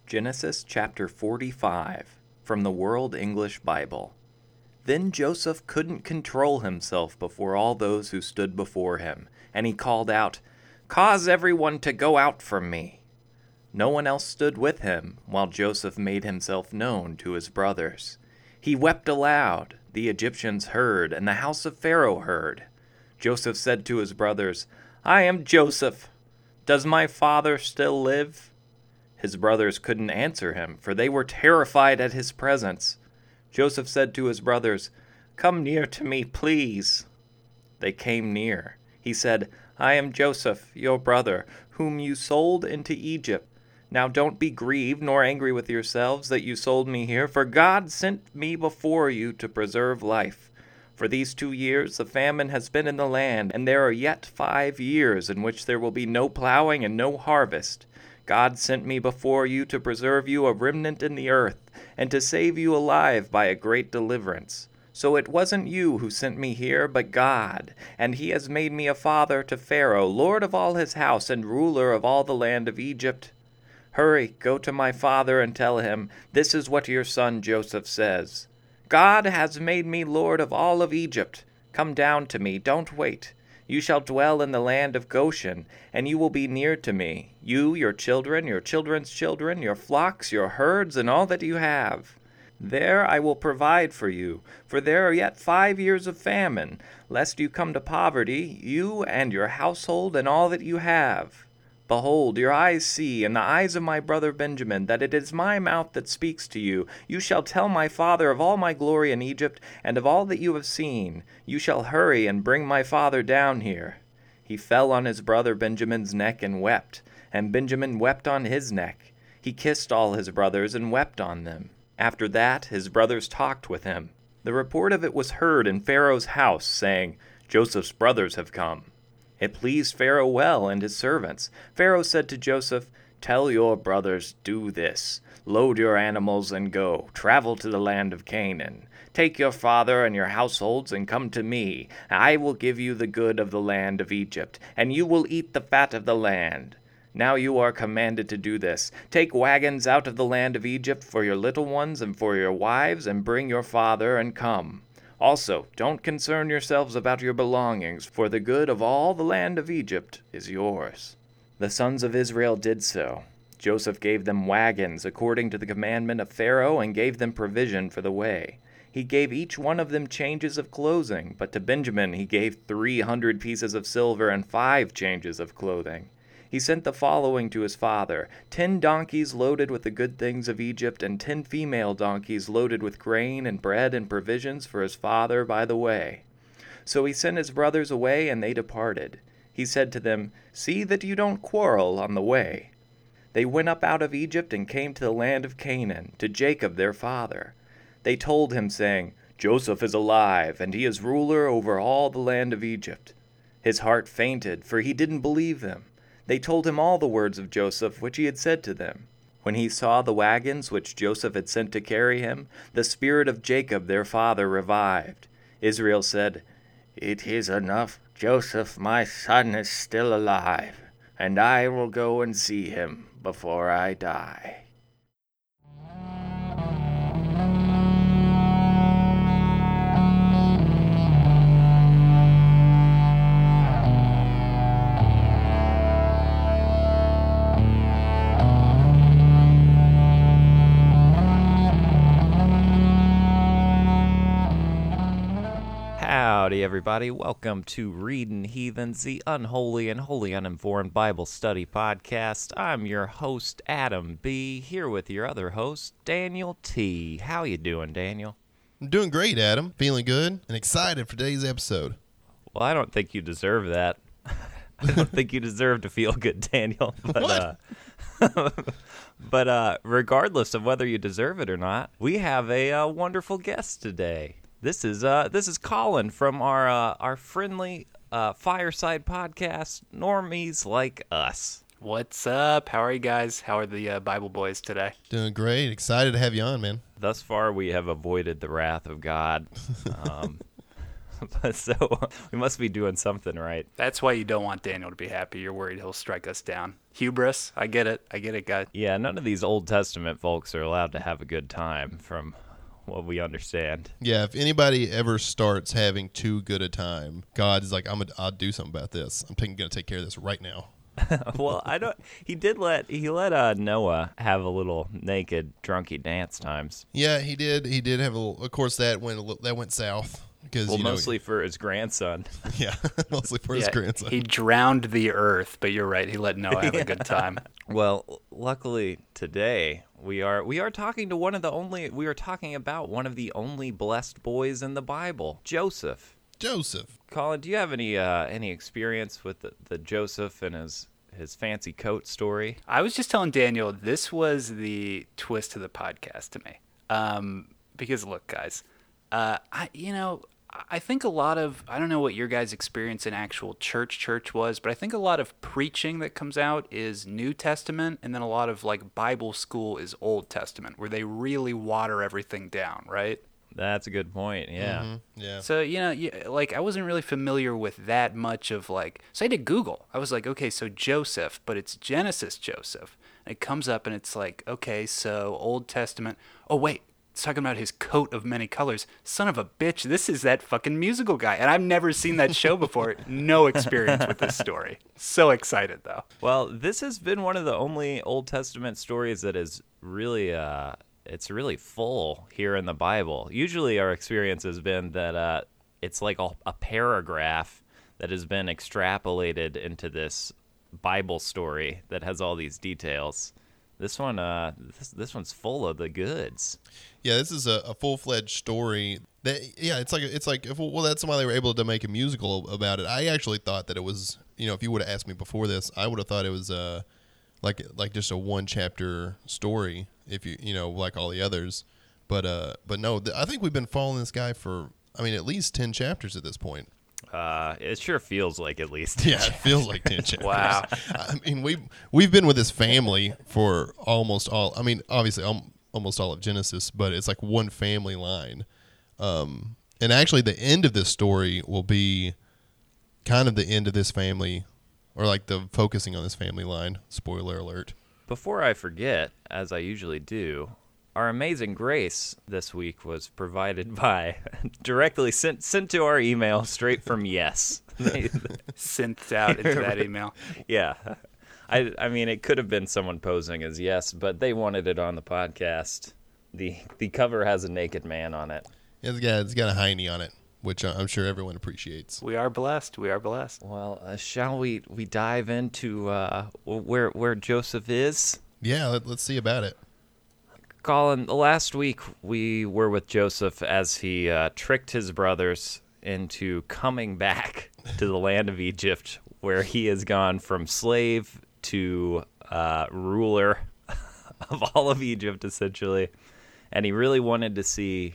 Genesis chapter 45, from the World English Bible. Then Joseph couldn't control himself before all those who stood before him, and he called out, "Cause everyone to go out from me." No one else stood with him, while Joseph made himself known to his brothers. He wept aloud. The Egyptians heard, and the house of Pharaoh heard. Joseph said to his brothers, "I am Joseph. Does my father still live?" His brothers couldn't answer him, for they were terrified at his presence. Joseph said to his brothers, "Come near to me, please." They came near. He said, "I am Joseph, your brother, whom you sold into Egypt. Now don't be grieved nor angry with yourselves that you sold me here, for God sent me before you to preserve life. For these 2 years the famine has been in the land, and there are yet 5 years in which there will be no plowing and no harvest. God sent me before you to preserve you a remnant in the earth, and to save you alive by a great deliverance. So it wasn't you who sent me here, but God, and he has made me a father to Pharaoh, lord of all his house and ruler of all the land of Egypt. Hurry, go to my father and tell him, this is what your son Joseph says. God has made me lord of all of Egypt. Come down to me, don't wait. You shall dwell in the land of Goshen, and you will be near to me, you, your children, your children's children, your flocks, your herds, and all that you have. There I will provide for you, for there are yet 5 years of famine, lest you come to poverty, you and your household and all that you have. Behold, your eyes see, and the eyes of my brother Benjamin, that it is my mouth that speaks to you. You shall tell my father of all my glory in Egypt, and of all that you have seen. You shall hurry and bring my father down here." He fell on his brother Benjamin's neck and wept, and Benjamin wept on his neck. He kissed all his brothers and wept on them. After that his brothers talked with him. The report of it was heard in Pharaoh's house, saying, "Joseph's brothers have come." It pleased Pharaoh well and his servants. Pharaoh said to Joseph, "Tell your brothers, do this. Load your animals and go. Travel to the land of Canaan. Take your father and your households and come to me. I will give you the good of the land of Egypt, and you will eat the fat of the land. Now you are commanded to do this. Take wagons out of the land of Egypt for your little ones and for your wives, and bring your father and come. Also, don't concern yourselves about your belongings, for the good of all the land of Egypt is yours." The sons of Israel did so. Joseph gave them wagons according to the commandment of Pharaoh, and gave them provision for the way. He gave each one of them changes of clothing, but to Benjamin he gave 300 pieces of silver and 5 changes of clothing. He sent the following to his father: 10 donkeys loaded with the good things of Egypt, and 10 female donkeys loaded with grain and bread and provisions for his father by the way. So he sent his brothers away, and they departed. He said to them, "See that you don't quarrel on the way." They went up out of Egypt and came to the land of Canaan, to Jacob their father. They told him, saying, "Joseph is alive, and he is ruler over all the land of Egypt." His heart fainted, for he didn't believe them. They told him all the words of Joseph which he had said to them. When he saw the wagons which Joseph had sent to carry him, the spirit of Jacob their father revived. Israel said, "It is enough. Joseph my son is still alive, and I will go and see him before I die." Howdy, everybody. Welcome to Readin' Heathens, the unholy and wholly uninformed Bible study podcast. I'm your host, Adam B., here with your other host, Daniel T. How you doing, Daniel? I'm doing great, Adam. Feeling good and excited for today's episode. Well, I don't think you deserve that. I don't think you deserve to feel good, Daniel. But, but regardless of whether you deserve it or not, we have a wonderful guest today. This is Colin from our friendly fireside podcast, Normies Like Us. What's up? How are you guys? How are the Bible boys today? Doing great. Excited to have you on, man. Thus far, we have avoided the wrath of God. So we must be doing something right. That's why you don't want Daniel to be happy. You're worried he'll strike us down. Hubris. I get it, guys. Yeah, none of these Old Testament folks are allowed to have a good time from what we understand. Yeah, if anybody ever starts having too good a time, God is like, I'll do something about this. I'm going to take care of this right now. Well, I don't. He let Noah have a little naked drunky dance times. Yeah, he did. He did have a little. Of course, that went south because Mostly for his grandson. Yeah, mostly for his grandson. He drowned the earth, but you're right. He let Noah have a good time. Well, luckily today we are talking to one of the only blessed boys in the Bible, Joseph. Colin, do you have any experience with the Joseph and his fancy coat story? I was just telling Daniel, this was the twist to the podcast to me. Because look, guys, I think a lot of, I don't know what your guys' experience in actual church was, but I think a lot of preaching that comes out is New Testament, and then a lot of like Bible school is Old Testament, where they really water everything down, right? That's a good point, yeah. Mm-hmm. Yeah. So, like, I wasn't really familiar with that much of, like, so I did Google. I was like, okay, so Joseph, but it's Genesis Joseph. And it comes up and it's like, okay, so Old Testament. Oh, wait, it's talking about his coat of many colors. Son of a bitch, this is that fucking musical guy. And I've never seen that show before. No experience with this story. So excited, though. Well, this has been one of the only Old Testament stories that is really... it's really full here in the Bible. Usually our experience has been that it's like a paragraph that has been extrapolated into this Bible story that has all these details. This one, this one's full of the goods. Yeah, this is a full-fledged story. It's like well, that's why they were able to make a musical about it. I actually thought that it was, if you would have asked me before this, I would have thought it was like just a one-chapter story, if like all the others, but no, I think we've been following this guy for, at least 10 chapters at this point. It sure feels like at least 10 Yeah, it feels like 10 chapters. Wow. We've been with this family for almost all, obviously almost all of Genesis, but it's like one family line. And actually the end of this story will be kind of the end of this family, or like the focusing on this family line. Spoiler alert. Before I forget, as I usually do, our amazing grace this week was provided by, directly sent to our email straight from Yes. Synthed out into that email. Yeah. I mean, it could have been someone posing as Yes, but they wanted it on the podcast. The cover has a naked man on it. It's got a hiney on it, which I'm sure everyone appreciates. We are blessed. Well, shall we dive into where Joseph is? Yeah, let's see about it. Colin, last week we were with Joseph as he tricked his brothers into coming back to the land of Egypt, where he has gone from slave to ruler of all of Egypt, essentially. And he really wanted to see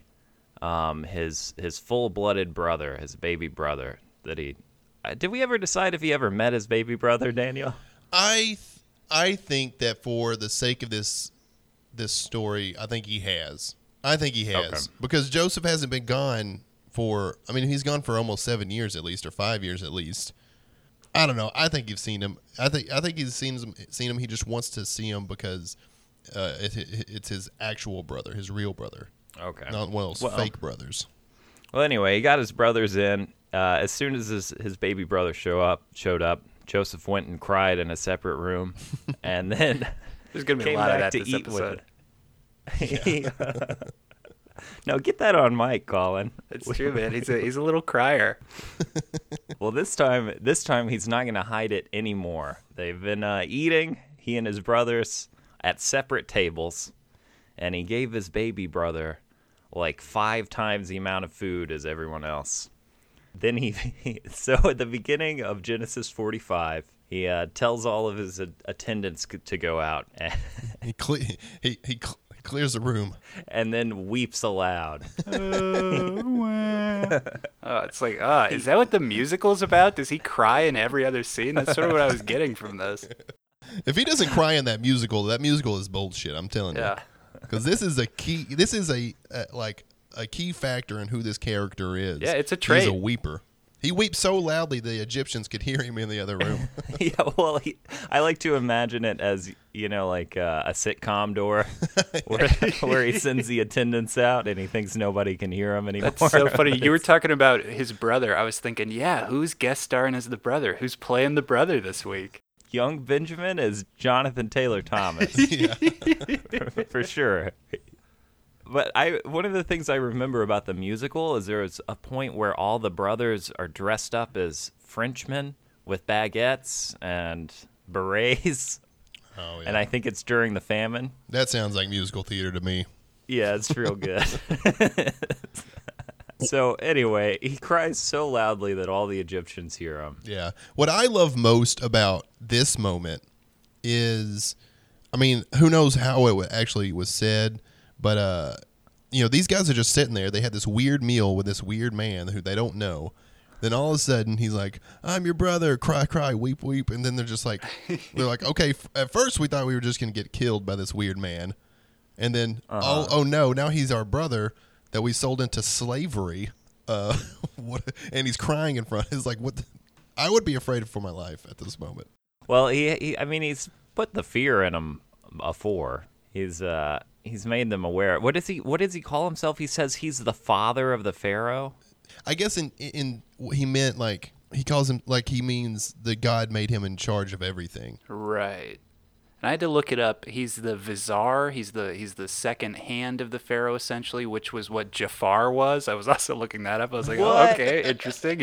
his full-blooded brother, his baby brother. Did we ever decide if he ever met his baby brother, Daniel? I think that for the sake of this story, I think he has. Okay. Because Joseph hasn't been gone for, he's gone for almost 7 years at least, or 5 years at least. I don't know. I think you've seen him. I think he's seen him. He just wants to see him because it's his actual brother, his real brother. Okay. Not one of those fake brothers. Well, anyway, he got his brothers in. As soon as his baby brother showed up, Joseph went and cried in a separate room, and then there's gonna be a lot of that this episode. No, get that on mic, Colin. It's true, man. He's a little crier. Well, this time he's not gonna hide it anymore. They've been eating, he and his brothers, at separate tables, and he gave his baby brother like 5 times the amount of food as everyone else. Then so at the beginning of Genesis 45, he tells all of his attendants to go out. He clears the room. And then weeps aloud. It's like, is that what the musical's about? Does he cry in every other scene? That's sort of what I was getting from this. If he doesn't cry in that musical is bullshit, I'm telling you. Yeah. Because this is a a key factor in who this character is. Yeah, it's a He's trait. a weeper. He weeps so loudly the Egyptians could hear him in the other room. Yeah, well, I like to imagine it as, like a sitcom door where he sends the attendants out and he thinks nobody can hear him anymore. That's so funny. You were talking about his brother. I was thinking, yeah, who's guest starring as the brother? Who's playing the brother this week? Young Benjamin is Jonathan Taylor Thomas. Yeah. For sure. But one of the things I remember about the musical is there was a point where all the brothers are dressed up as Frenchmen with baguettes and berets. Oh, yeah. And I think it's during the famine. That sounds like musical theater to me. Yeah, it's real good. So anyway, he cries so loudly that all the Egyptians hear him. Yeah. What I love most about this moment is, I mean, who knows how it actually was said, but, these guys are just sitting there. They had this weird meal with this weird man who they don't know. Then all of a sudden, he's like, I'm your brother, cry, cry, weep, weep. And then they're just like, okay, at first we thought we were just going to get killed by this weird man. And then, oh no, now he's our brother that we sold into slavery. And he's crying in front. It's like, what? I would be afraid for my life at this moment. Well, he's put the fear in them afore. He's made them aware. What does he call himself? He says he's the father of the Pharaoh. I guess in he meant like he calls him like he means that God made him in charge of everything. Right. And I had to look it up. He's the Vizier. He's the second hand of the Pharaoh, essentially, which was what Jafar was. I was also looking that up. I was like, What? oh, okay, interesting.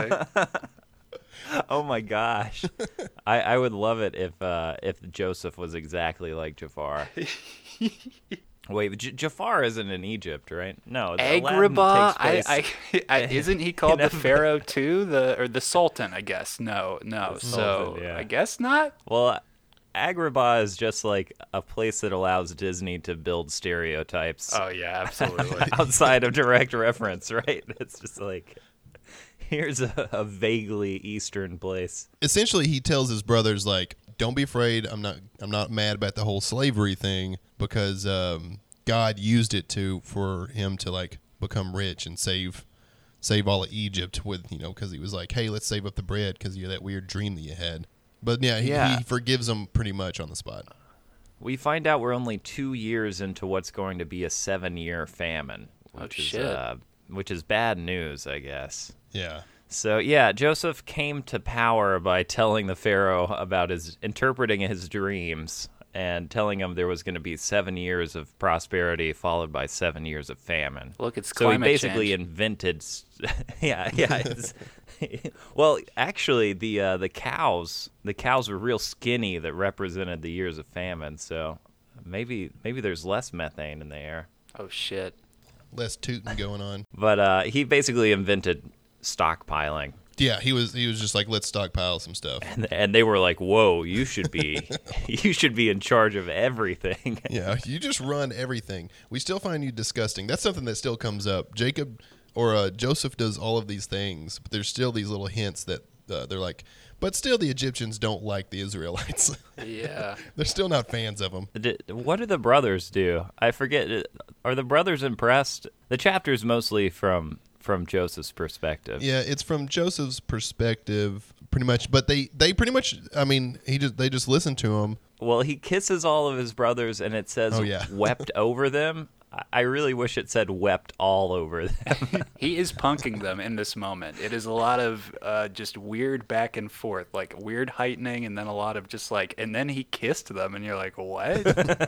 Oh my gosh, I would love it if Joseph was exactly like Jafar. Wait, Jafar isn't in Egypt, right? No, Agrabah. Aladdin takes place Isn't he called in the Pharaoh too? The Sultan, I guess. No. The So Sultan, yeah. I guess not. Well, Agrabah is just like a place that allows Disney to build stereotypes Oh yeah, absolutely. outside of direct reference, right? It's just like, here's a vaguely Eastern place. Essentially, he tells his brothers like, "Don't be afraid. I'm not mad about the whole slavery thing because God used it for him to like become rich and save all of Egypt with because he was like, hey, let's save up the bread because of that weird dream that you had." But he forgives them pretty much on the spot. We find out we're only 2 years into what's going to be a 7-year famine, which is bad news, I guess. Yeah. So, Joseph came to power by telling the Pharaoh about interpreting his dreams and telling him there was going to be 7 years of prosperity followed by 7 years of famine. Look, it's so he climate basically change. invented. Well, actually, the cows were real skinny that represented the years of famine. So maybe there's less methane in the air. Oh shit. Less tooting going on. But he basically invented stockpiling. Yeah, he was just like, let's stockpile some stuff. And they were like, "Whoa, you should be in charge of everything." Yeah, you just run everything. We still find you disgusting. That's something that still comes up. Joseph does all of these things, but there's still these little hints that they're like, but still the Egyptians don't like the Israelites. Yeah. They're still not fans of them. What do the brothers do? I forget. Are the brothers impressed? The chapter's mostly from Joseph's perspective. Yeah, it's from Joseph's perspective, pretty much. But they pretty much. I mean, they just listen to him. Well, he kisses all of his brothers, and it says wept over them. I really wish it said wept all over them. He is punking them in this moment. It is a lot of just weird back and forth, like weird heightening, and then a lot of just like, and then he kissed them, and you're like, what?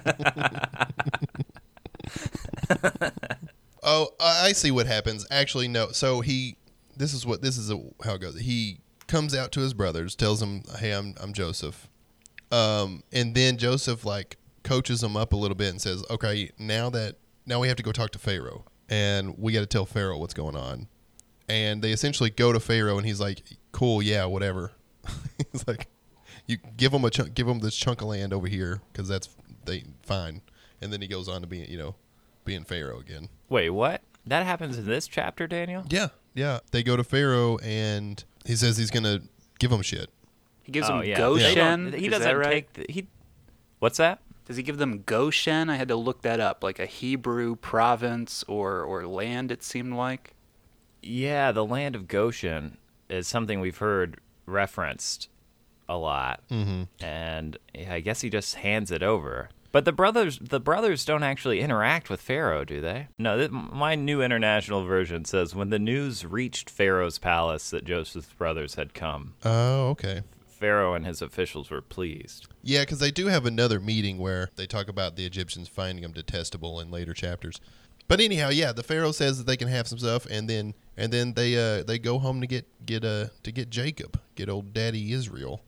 Oh, I see what happens. Actually, no. So this is how it goes. He comes out to his brothers, tells them, "Hey, I'm Joseph," and then Joseph like coaches them up a little bit and says, "Okay, now we have to go talk to Pharaoh, and we got to tell Pharaoh what's going on." And they essentially go to Pharaoh, and he's like, "Cool, yeah, whatever." He's like, "You give him this chunk of land over here because that's fine." And then he goes on to being Pharaoh again. Wait, what? That happens in this chapter, Daniel? Yeah. They go to Pharaoh, and he says he's gonna give them shit. He gives them yeah. Goshen. He Is doesn't that right? What's that? Does he give them Goshen? I had to look that up, like a Hebrew province or land, it seemed like. Yeah, the land of Goshen is something we've heard referenced a lot. Mm-hmm. And I guess he just hands it over. But the brothers don't actually interact with Pharaoh, do they? No, my New International Version says, when the news reached Pharaoh's palace that Joseph's brothers had come. Oh, okay. Pharaoh and his officials were pleased. Yeah, because they do have another meeting where they talk about the Egyptians finding them detestable in later chapters. But anyhow, yeah, the Pharaoh says that they can have some stuff, and then they go home to get Jacob, get old Daddy Israel.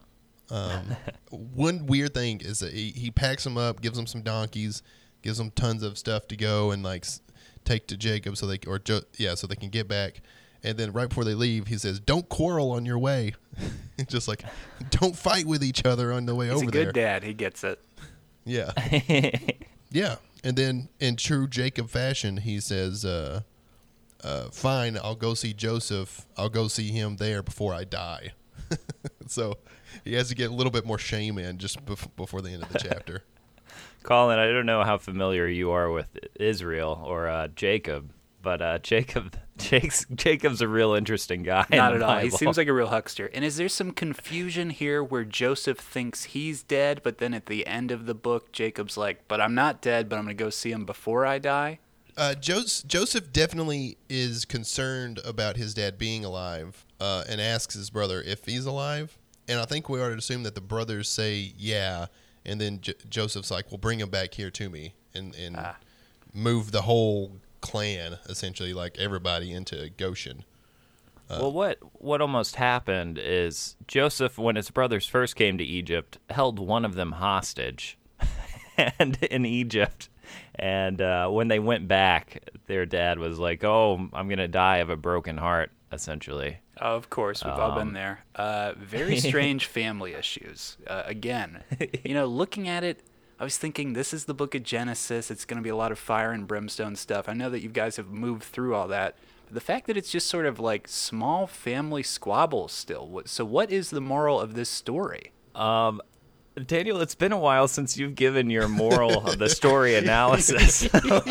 One weird thing is that he packs them up, gives them some donkeys, gives them tons of stuff to go and like take to Jacob so they can get back. And then right before they leave, he says, "Don't quarrel on your way." Just like, don't fight with each other on the way over there. He's a good dad. He gets it. Yeah. Yeah. And then in true Jacob fashion, he says, "Fine, I'll go see Joseph. I'll go see him there before I die." So he has to get a little bit more shame in just before the end of the chapter. Colin, I don't know how familiar you are with Israel or Jacob, but Jacob's a real interesting guy. Not at all. He seems like a real huckster. And is there some confusion here where Joseph thinks he's dead, but then at the end of the book, Jacob's like, "But I'm not dead, but I'm going to go see him before I die"? Joseph definitely is concerned about his dad being alive and asks his brother if he's alive. And I think we ought to assume that the brothers say, yeah, and then Joseph's like, "Well, bring him back here to me," and move the whole clan, essentially, like everybody, into Goshen. Well, what almost happened is Joseph, when his brothers first came to Egypt, held one of them hostage and in Egypt. And when they went back, their dad was like, "Oh, I'm going to die of a broken heart," essentially. Oh, of course, we've all been there. Very strange family issues. Again, looking at it, I was thinking this is the book of Genesis. It's going to be a lot of fire and brimstone stuff. I know that you guys have moved through all that. But the fact that it's just sort of like small family squabbles still. So what is the moral of this story? Daniel, it's been a while since you've given your moral of the story analysis.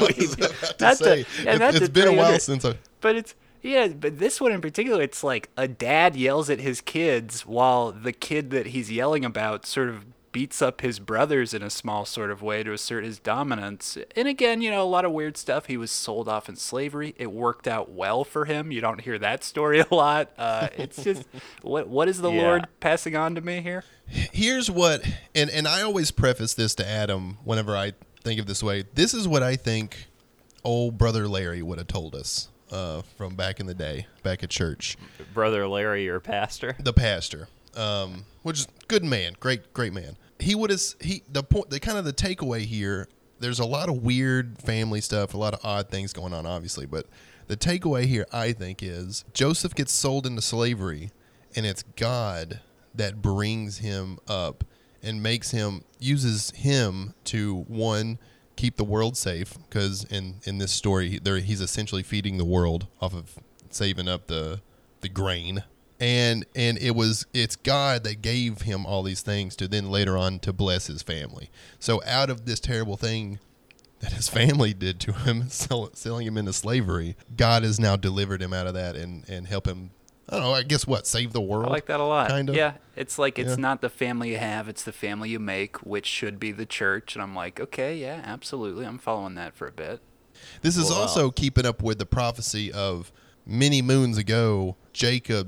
It's been a while since I... But this one in particular, it's like a dad yells at his kids while the kid that he's yelling about sort of beats up his brothers in a small sort of way to assert his dominance. And again, a lot of weird stuff. He was sold off in slavery. It worked out well for him. You don't hear that story a lot. It's just, what is the Lord passing on to me here? Here's what, and I always preface this to Adam whenever I think of this way. This is what I think old Brother Larry would have told us. From back in the day, back at church. Brother Larry, your pastor? The pastor, which is good man, great man. The takeaway here, there's a lot of weird family stuff, a lot of odd things going on, obviously, but the takeaway here, I think, is Joseph gets sold into slavery, and it's God that brings him up and uses him to, one, keep the world safe, because in this story he's essentially feeding the world off of saving up the grain, and it's God that gave him all these things to then later on to bless his family. So out of this terrible thing that his family did to him, selling him into slavery, God has now delivered him out of that and help him, I don't know, I guess save the world? I like that a lot. Kind of. Yeah, it's like it's not the family you have, it's the family you make, which should be the church. And I'm like, okay, yeah, absolutely. I'm following that for a bit. This is also keeping up with the prophecy of many moons ago, Jacob,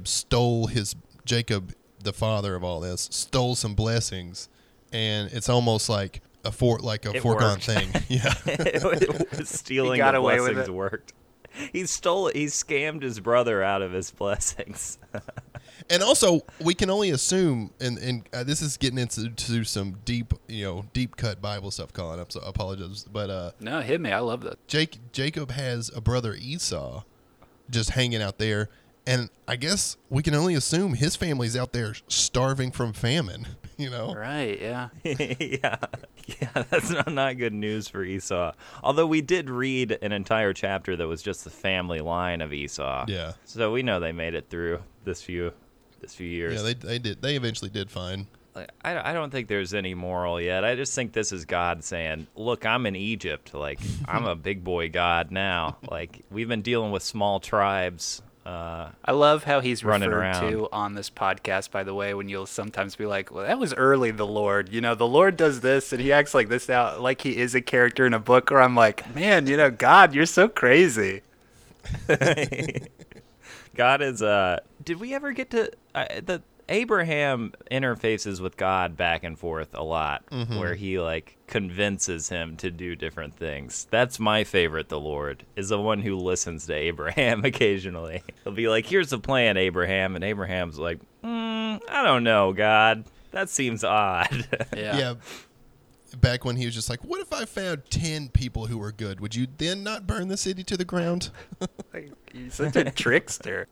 the father of all this, stole some blessings, and it's almost like a foregone thing. Yeah. Stealing the blessings worked. He scammed his brother out of his blessings. And also, we can only assume, and this is getting into some deep cut Bible stuff, Colin. So I apologize, but no, hit me. I love that. Jacob has a brother Esau, just hanging out there, and I guess we can only assume his family's out there starving from famine. Right? Yeah. Yeah. That's not good news for Esau. Although we did read an entire chapter that was just the family line of Esau. Yeah. So we know they made it through this few years. Yeah, they did. They eventually did fine. I don't think there's any moral yet. I just think this is God saying, look, I'm in Egypt. Like, I'm a big boy God now. Like, we've been dealing with small tribes. I love how he's running referred around. to on this podcast, by the way, when you'll sometimes be like, well, that was early, the Lord. You know, the Lord does this, and he acts like this now, like he is a character in a book, or I'm like, man, you know, God, you're so crazy. God is, did we ever get to, the Abraham interfaces with God back and forth a lot, where he, like, convinces him to do different things. That's my favorite, the Lord, is the one who listens to Abraham occasionally. He'll be like, here's the plan, Abraham, and Abraham's like, I don't know, God. That seems odd. Yeah. Back when he was just like, what if I found 10 people who were good? Would you then not burn the city to the ground? Like, he's such a trickster.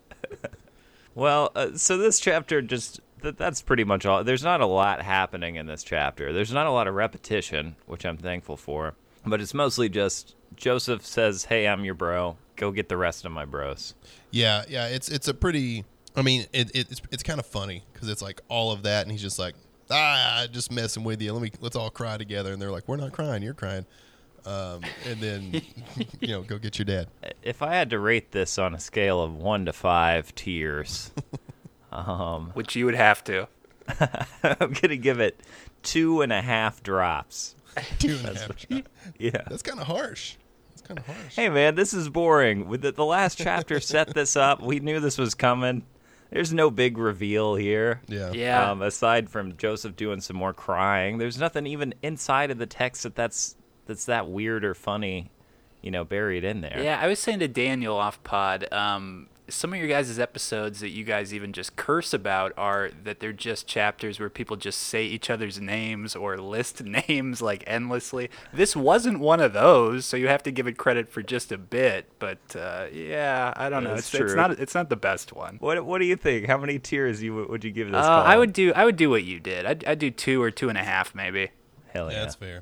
Well, so this chapter just, that's pretty much all. There's not a lot happening in this chapter. There's not a lot of repetition, which I'm thankful for. But it's mostly just Joseph says, hey, I'm your bro. Go get the rest of my bros. Yeah. It's a pretty, I mean, it's kind of funny because it's like all of that. And he's just like, just messing with you. Let's all cry together. And they're like, we're not crying. You're crying. And then, go get your dad. If I had to rate this on a scale of 1 to 5 tears, Which you would have to. I'm going to give it 2.5 drops. 2.5. Yeah. That's kind of harsh. Hey, man, this is boring. With the last chapter set this up. We knew this was coming. There's no big reveal here. Yeah. Yeah. Aside from Joseph doing some more crying, there's nothing even inside of the text that's that weird or funny, buried in there. Yeah, I was saying to Daniel off pod, some of your guys' episodes that you guys even just curse about are that they're just chapters where people just say each other's names or list names like endlessly. This wasn't one of those, so you have to give it credit for just a bit. But yeah, I don't know. That's It's true. it's not the best one. What do you think? How many tears would you give this? I would do what you did. I'd do 2 or 2.5 maybe. Hell yeah. That's fair.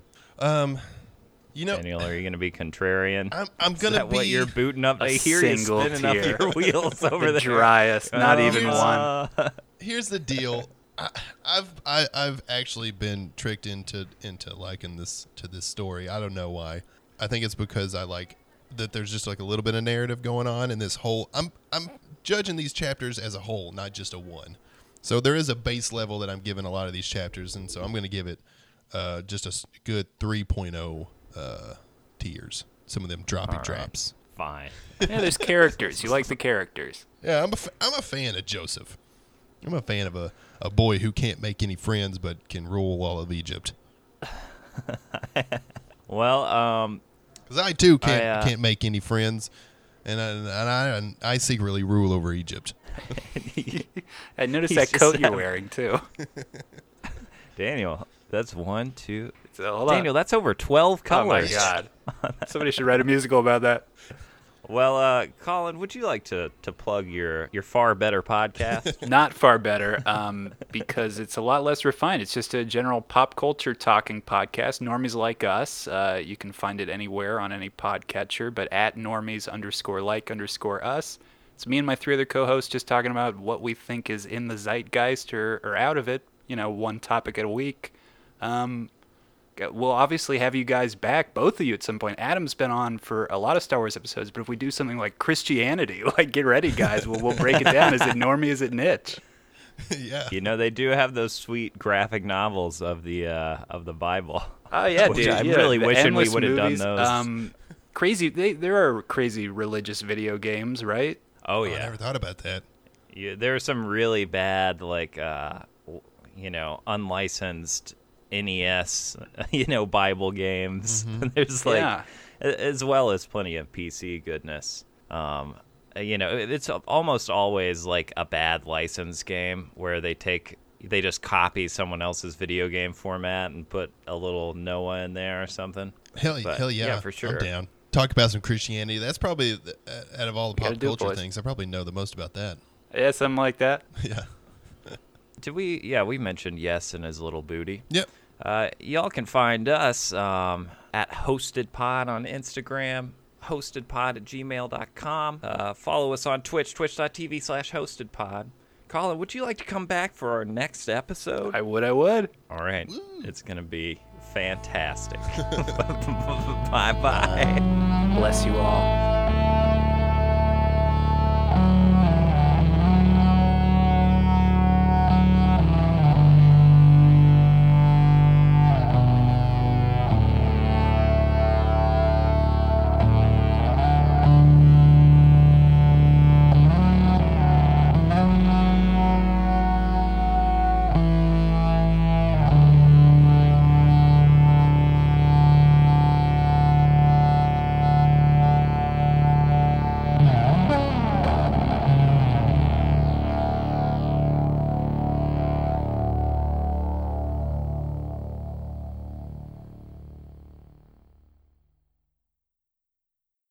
Daniel, are you going to be contrarian? I'm Is gonna that be what you're booting up? I a hear you single spinning up tier. your wheels over The there. driest, not even Here's- one. Here's the deal. I've actually been tricked into liking this story. I don't know why. I think it's because I like that there's just like a little bit of narrative going on in this whole. I'm judging these chapters as a whole, not just a one. So there is a base level that I'm giving a lot of these chapters, and so I'm going to give it just a good 3.0 tiers. Some of them droppy drops. Fine. Yeah, there's characters. You like the characters. Yeah, I'm a fan of Joseph. I'm a fan of a boy who can't make any friends but can rule all of Egypt. Well, Because I too can't make any friends, and I secretly rule over Egypt. I noticed He's that just coat you're having- wearing too. Daniel, that's 1, 2. So, hold on. Daniel, that's over 12 Oh my colors. god! Somebody should write a musical about that. Well, Colin, would you like to plug your far better podcast? Not far better, because it's a lot less refined. It's just a general pop culture talking podcast. Normies like us. You can find it anywhere on any podcatcher, but at normies_like_us. It's me and my 3 other co-hosts just talking about what we think is in the zeitgeist or out of it. One topic a week. We'll obviously have you guys back, both of you, at some point. Adam's been on for a lot of Star Wars episodes, but if we do something like Christianity, get ready, guys. We'll break it down. Is it normie? Is it niche? Yeah. They do have those sweet graphic novels of the Bible. Oh yeah, Which dude. I'm yeah, really the wishing we endless would have done movies. those. Crazy. There are crazy religious video games, right? Oh, I yeah. never thought about that. There are some really bad, unlicensed NES, Bible games. There's Yeah. as well as plenty of PC goodness. It's almost always like a bad license game where they just copy someone else's video game format and put a little Noah in there or something. Hell yeah. Yeah, for sure. I'm down. Talk about some Christianity. That's probably, out of all the Gotta pop do it, culture boys. things, I probably know the most about that. Yeah, something like that. Yeah. Did we? Yeah, we mentioned Yes and his little booty. Yep. Y'all can find us at HostedPod on Instagram, hostedpod@gmail.com. Follow us on Twitch, twitch.tv/hostedpod. Colin, would you like to come back for our next episode? I would. All right. Woo. It's going to be fantastic. Bye-bye. Bless you all.